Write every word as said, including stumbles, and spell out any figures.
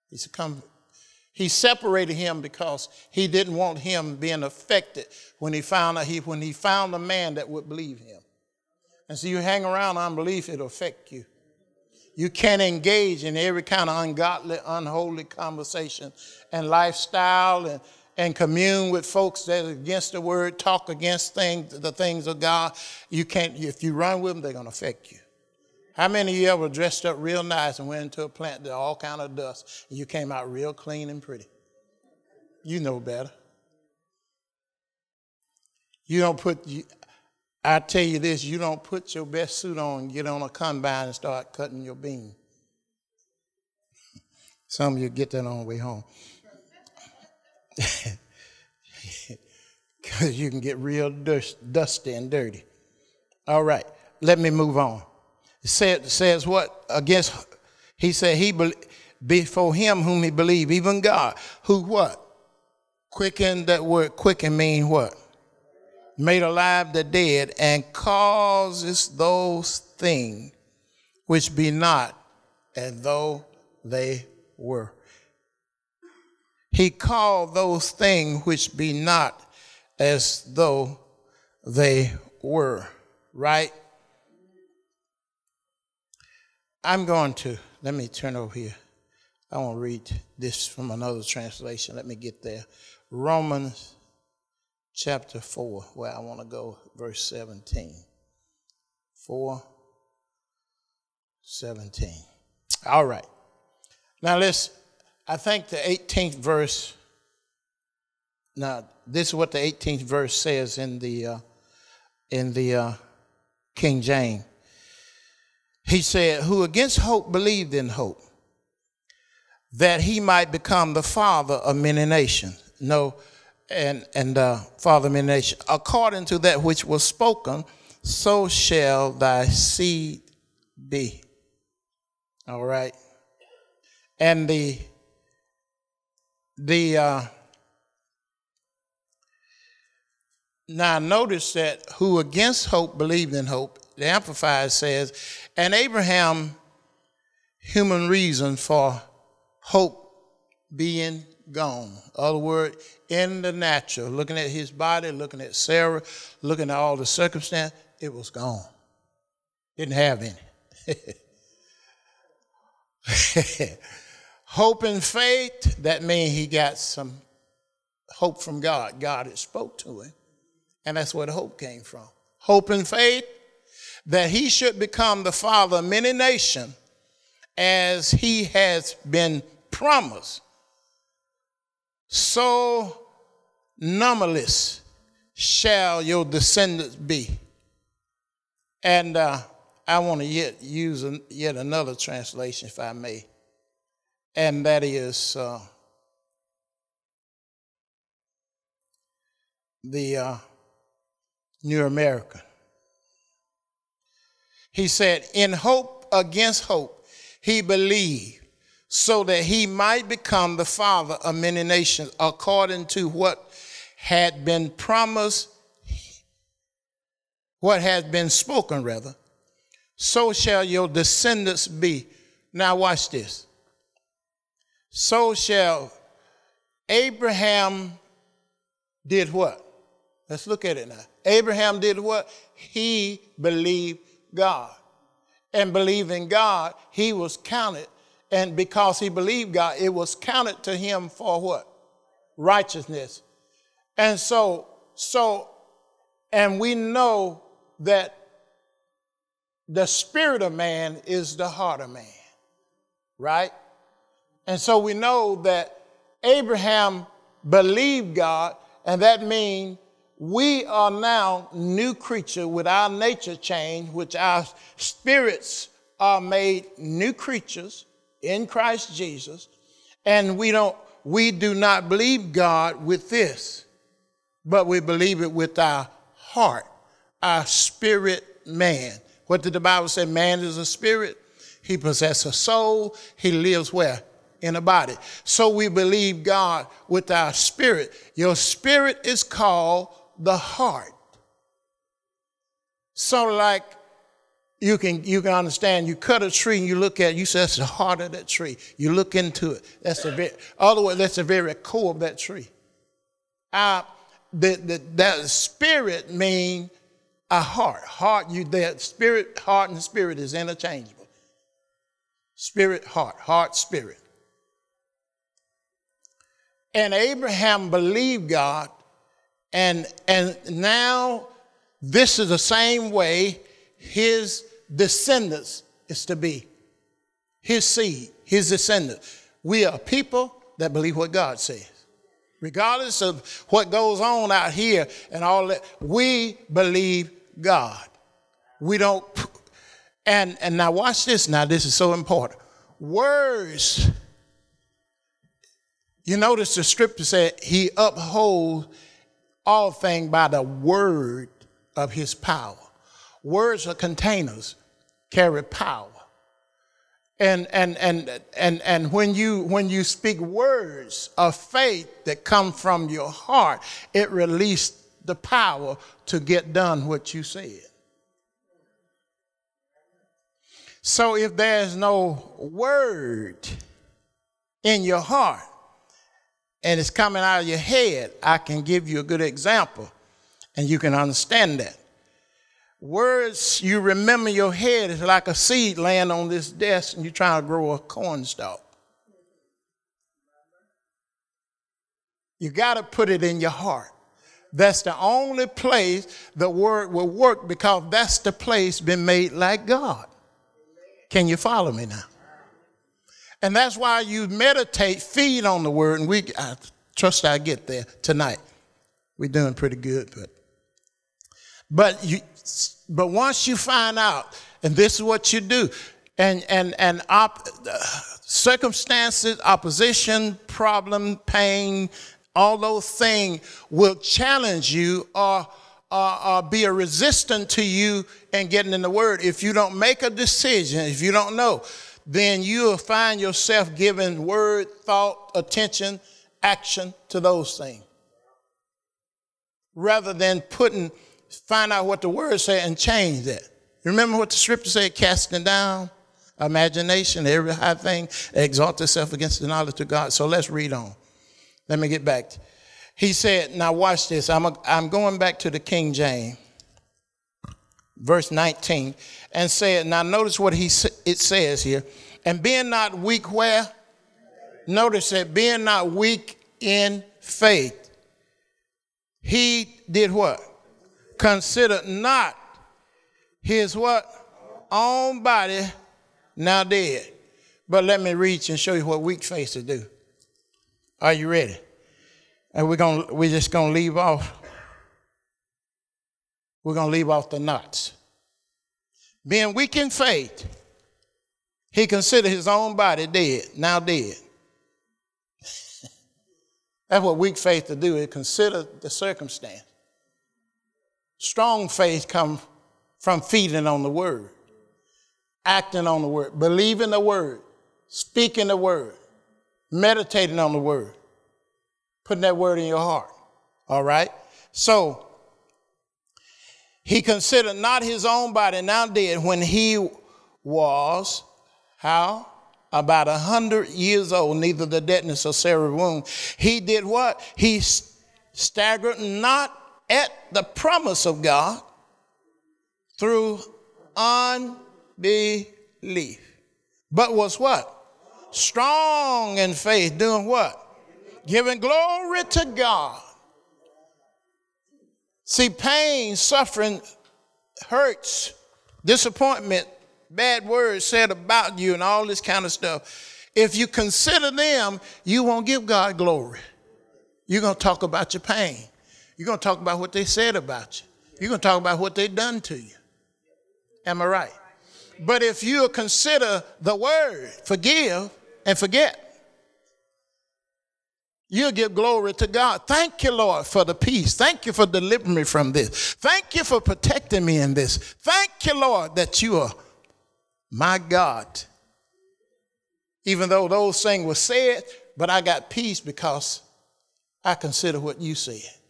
He said, come. He separated him because he didn't want him being affected when he found out he when he found a man that would believe him. And so you hang around unbelief, it'll affect you. You can't engage in every kind of ungodly, unholy conversation and lifestyle and, and commune with folks that are against the word, talk against things, the things of God. You can't, if you run with them, they're going to affect you. How many of you ever dressed up real nice and went into a plant that all kind of dust and you came out real clean and pretty? You know better. You don't put, you, I tell you this, you don't put your best suit on and get on a combine and start cutting your beam. Some of you get that on the way home. Because you can get real dust, dusty and dirty. All right, let me move on. It says, says what? Against, he said, he be, before him whom he believed, even God, who what? Quicken, that word quicken mean what? Made alive the dead and causes those things which be not as though they were. He called those things which be not as though they were, right? I'm going to, let me turn over here. I want to read this from another translation. Let me get there. Romans chapter four, where I want to go, verse seventeen. four, seventeen. All right. Now let's, I think the eighteenth verse, now this is what the eighteenth verse says in the, uh, in the uh, King James. He said, who against hope believed in hope, that he might become the father of many nations. No, and, and uh, father of many nations. According to that which was spoken, so shall thy seed be. All right. And the, the, uh, now notice that who against hope believed in hope. The Amplified says, and Abraham, human reason for hope being gone. In other words, in the natural, looking at his body, looking at Sarah, looking at all the circumstance, it was gone. Didn't have any. Hope and faith, that means he got some hope from God. God had spoke to him, and that's where the hope came from. Hope and faith, that he should become the father of many nations, as he has been promised. So numberless shall your descendants be. And uh, I want to yet use an, yet another translation, if I may, and that is uh, the uh, New American. He said, in hope against hope, he believed, so that he might become the father of many nations, according to what had been promised, what had been spoken, rather. So shall your descendants be. Now watch this. So shall Abraham did what? Let's look at it now. Abraham did what? He believed God. And believing God, he was counted. And because he believed God, it was counted to him for what? Righteousness. And so, so, and we know that the spirit of man is the heart of man, right? And so we know that Abraham believed God, and that means we are now new creature with our nature changed, which our spirits are made new creatures in Christ Jesus. And we don't, we do not believe God with this, but we believe it with our heart, our spirit man. What did the Bible say? Man is a spirit. He possesses a soul. He lives where? In a body. So we believe God with our spirit. Your spirit is called the heart. So like You can, you can understand, you cut a tree and you look at it, you say, that's the heart of that tree. You look into it. That's the very, otherwise, that's the very core of that tree. Uh, the, the, that spirit means a heart. Heart, you that spirit, heart and spirit is interchangeable. Spirit, heart, heart, spirit. And Abraham believed God, and, and now this is the same way his descendants is to be. His seed, his descendants. We are people that believe what God says. Regardless of what goes on out here and all that, we believe God. We don't, and, and now watch this now, this is so important. Words, you notice the scripture said he upholds all things by the word of his power. Words are containers, carry power. And and and and and when you when you speak words of faith that come from your heart, it releases the power to get done what you said. So if there's no word in your heart and it's coming out of your head, I can give you a good example and you can understand that. Words you remember in your head is like a seed laying on this desk and you're trying to grow a cornstalk. You got to put it in your heart. That's the only place the word will work, because that's the place been made like God. Can you follow me now? And that's why you meditate, feed on the word, and we I trust I get there tonight. We're doing pretty good, but but you but once you find out, and this is what you do, and and and op, uh, circumstances, opposition, problem, pain, all those things will challenge you or, or, or be a resistance to you and getting in the word. If you don't make a decision, if you don't know, then you'll find yourself giving word, thought, attention, action to those things, rather than putting, find out what the word said and change that. Remember what the scripture said, casting down imagination, every high thing, exalt itself against the knowledge of God. So let's read on. Let me get back. He said, now watch this. I'm, a, I'm going back to the King James, verse nineteen, and said, now notice what he it says here. And being not weak where? Notice that being not weak in faith, he did what? Considered not his what? Own body now dead. But let me reach and show you what weak faith to do. Are you ready? And we're gonna we're just gonna leave off. We're gonna leave off the knots. Being weak in faith, he considered his own body dead, now dead. That's what weak faith to do, is consider the circumstance. Strong faith comes from feeding on the word, acting on the word, believing the word, speaking the word, meditating on the word, putting that word in your heart. All right? So, he considered not his own body now dead when he was, how? About a hundred years old, neither the deadness of Sarah's womb. He did what? He staggered not at the promise of God through unbelief, but was what? Strong in faith, doing what? Giving glory to God. See, pain, suffering, hurts, disappointment, bad words said about you and all this kind of stuff. If you consider them, you won't give God glory. You're going to talk about your pain. You're going to talk about what they said about you. You're going to talk about what they've done to you. Am I right? But if you consider the word, forgive and forget, you'll give glory to God. Thank you, Lord, for the peace. Thank you for delivering me from this. Thank you for protecting me in this. Thank you, Lord, that you are my God. Even though those things were said, but I got peace because I consider what you said.